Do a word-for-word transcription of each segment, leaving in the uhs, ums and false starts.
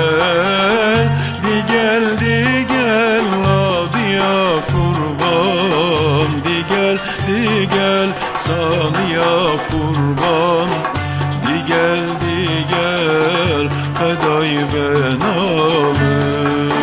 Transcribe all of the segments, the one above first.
gel, di gel, di gel, Ladıya kurban, di gel, di gel, sanıya kurban, di gel, di gel, kaday ben alım.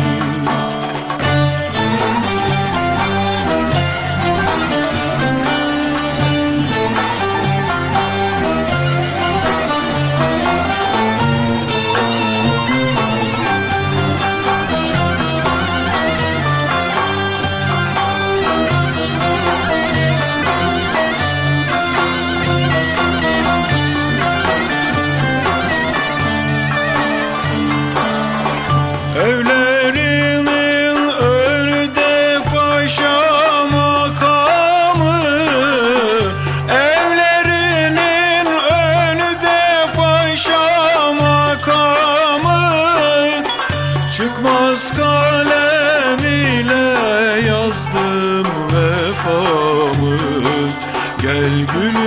Evlerinin önünde paşa makamı, evlerinin önünde paşa makamı, çıkmaz kalem ile yazdım vefamı. Gel gülüm